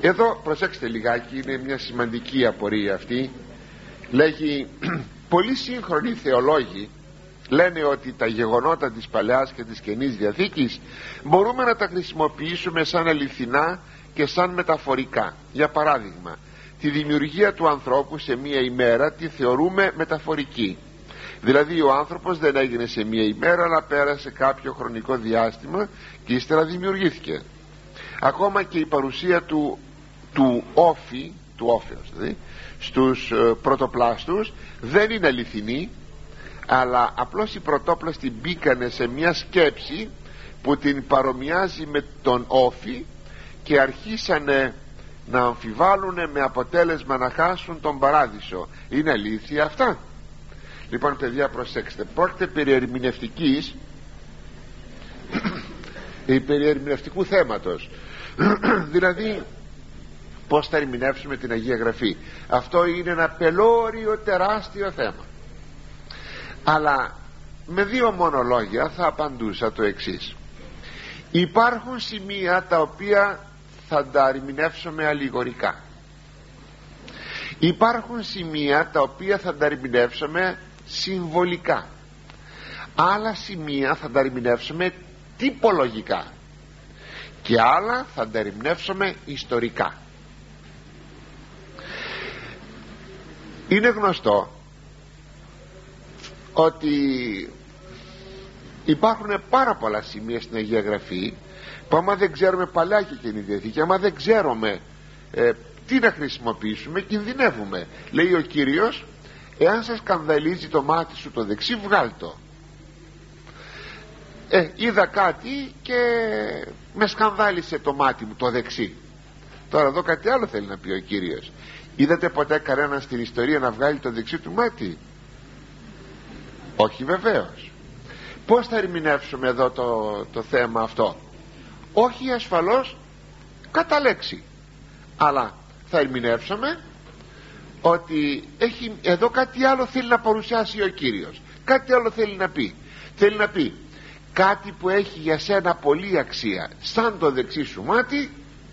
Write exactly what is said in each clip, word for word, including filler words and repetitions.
Εδώ προσέξτε λιγάκι, είναι μια σημαντική απορία αυτή. Λέγει, πολλοί σύγχρονοι θεολόγοι λένε ότι τα γεγονότα της Παλαιάς και της Καινής Διαθήκης μπορούμε να τα χρησιμοποιήσουμε σαν αληθινά και σαν μεταφορικά. Για παράδειγμα, τη δημιουργία του ανθρώπου σε μία ημέρα τη θεωρούμε μεταφορική. Δηλαδή ο άνθρωπος δεν έγινε σε μία ημέρα, αλλά πέρασε κάποιο χρονικό διάστημα και ύστερα δημιουργήθηκε. Ακόμα και η παρουσία του, του όφη, του όφεως δηλαδή, στους ε, πρωτοπλάστους δεν είναι αληθινή, αλλά απλώς οι πρωτόπλαστοι μπήκανε σε μια σκέψη που την παρομοιάζει με τον όφη και αρχίσανε να αμφιβάλλουν, με αποτέλεσμα να χάσουν τον παράδεισο. Είναι αλήθεια αυτά? Λοιπόν παιδιά, προσέξτε, πρόκειται περί ερμηνευτικής περί ερμηνευτικού θέματος. Δηλαδή πως θα ερμηνεύσουμε την Αγία Γραφή. Αυτό είναι ένα πελώριο τεράστιο θέμα, αλλά με δύο μόνο λόγια θα απαντούσα το εξής. Υπάρχουν σημεία τα οποία θα τα ερμηνεύσουμε αλληγορικά. Υπάρχουν σημεία τα οποία θα τα ερμηνεύσουμε συμβολικά. Άλλα σημεία θα τα ερμηνεύσουμε τυπολογικά και άλλα θα τα ερμηνεύσουμε ιστορικά. Είναι γνωστό ότι υπάρχουν πάρα πολλά σημεία στην Αγία Γραφή που άμα δεν ξέρουμε Παλαιά και Καινή Διαθήκη, άμα δεν ξέρουμε ε, τι να χρησιμοποιήσουμε, κινδυνεύουμε. Λέει ο Κύριος, εάν σας σκανδαλίζει το μάτι σου το δεξί, βγάλ' το. ε, είδα κάτι και με σκανδάλισε το μάτι μου το δεξί. Τώρα εδώ κάτι άλλο θέλει να πει ο Κύριος. Είδατε ποτέ κανέναν στην ιστορία να βγάλει το δεξί του μάτι? Όχι βεβαίως. Πώς θα ερμηνεύσουμε εδώ το, το θέμα αυτό? Όχι ασφαλώς κατά λέξη, αλλά θα ερμηνεύσουμε ότι έχει εδώ κάτι άλλο θέλει να παρουσιάσει ο Κύριος, κάτι άλλο θέλει να πει. Θέλει να πει κάτι που έχει για σένα πολύ αξία, σαν το δεξί σου μάτι.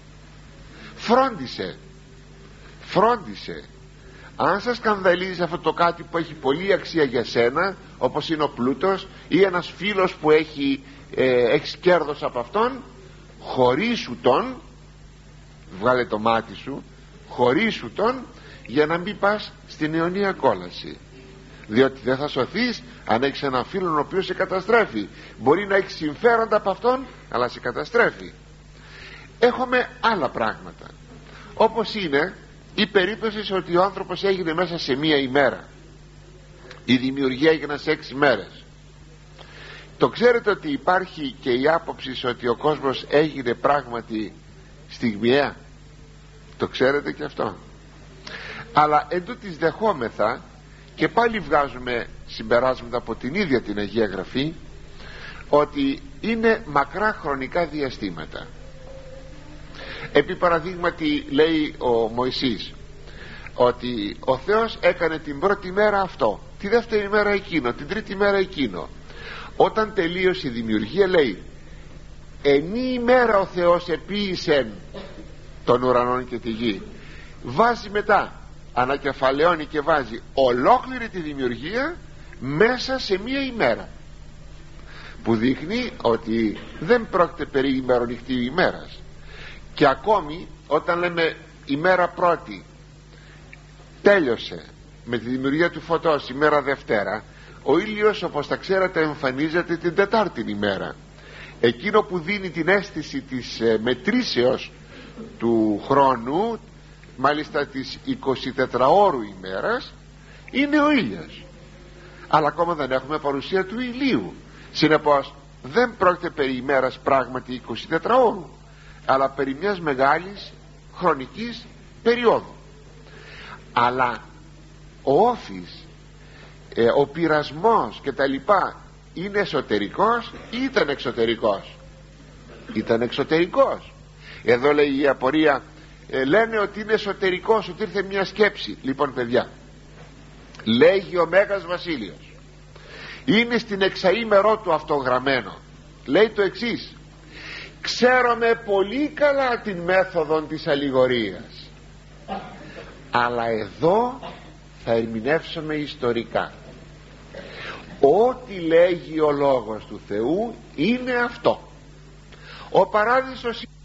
Φρόντισε φρόντισε αν σας σκανδαλίζει αυτό το κάτι που έχει πολύ αξία για σένα, όπως είναι ο πλούτος ή ένας φίλος που έχει ε, έχεις κέρδος από αυτόν, χωρίσου τον, βγάλε το μάτι σου, χωρίσου τον, για να μην πας στην αιωνία κόλαση. Διότι δεν θα σωθείς αν έχεις έναν φίλο ο οποίος σε καταστρέφει. Μπορεί να έχει συμφέροντα από αυτόν, αλλά σε καταστρέφει. Έχουμε άλλα πράγματα, όπως είναι η περίπτωση ότι ο άνθρωπος έγινε μέσα σε μία ημέρα. Η δημιουργία έγινε σε έξι μέρες. Το ξέρετε ότι υπάρχει και η άποψη ότι ο κόσμος έγινε πράγματι στιγμιαία? Το ξέρετε και αυτό? Αλλά εντούτοις δεχόμεθα και πάλι βγάζουμε συμπεράσματα από την ίδια την Αγία Γραφή ότι είναι μακρά χρονικά διαστήματα. Επί παραδείγματι λέει ο Μωυσής ότι ο Θεός έκανε την πρώτη μέρα αυτό, τη δεύτερη μέρα εκείνο, την τρίτη μέρα εκείνο. Όταν τελείωσε η δημιουργία λέει, ενή ημέρα ο Θεός επίησεν των ουρανών και τη γη. Βάζει μετά, ανακεφαλαιώνει και βάζει ολόκληρη τη δημιουργία μέσα σε μία ημέρα, που δείχνει ότι δεν πρόκειται περί ημερονυχτή ημέρας. Και ακόμη όταν λέμε ημέρα πρώτη τέλειωσε με τη δημιουργία του φωτός, ημέρα Δευτέρα, ο ήλιος όπως τα ξέρετε εμφανίζεται την Τετάρτη ημέρα. Εκείνο που δίνει την αίσθηση της ε, μετρήσεως του χρόνου, μάλιστα της εικοσιτετραώρου ημέρας, είναι ο ήλιος. Αλλά ακόμα δεν έχουμε παρουσία του ηλίου. Συνεπώς δεν πρόκειται περί ημέρας πράγματι εικοσιτετραώρου, αλλά περί μιας μεγάλης χρονικής περίοδου. Αλλά ο όφης, ε, ο πειρασμός και τα λοιπά είναι εσωτερικός ή ήταν εξωτερικός? Ήταν εξωτερικός. Εδώ λέει η απορία, ε, λένε ότι είναι εσωτερικός, ότι ήρθε μια σκέψη. Λοιπόν παιδιά, λέγει ο Μέγας Βασίλειος, είναι στην εξαήμερό του αυτό γραμμένο. Λέει το εξής: Ξέρουμε πολύ καλά την μέθοδο της αλληγορίας, αλλά εδώ θα ερμηνεύσουμε ιστορικά. Ό,τι λέγει ο λόγος του Θεού είναι αυτό. Ο παράδεισος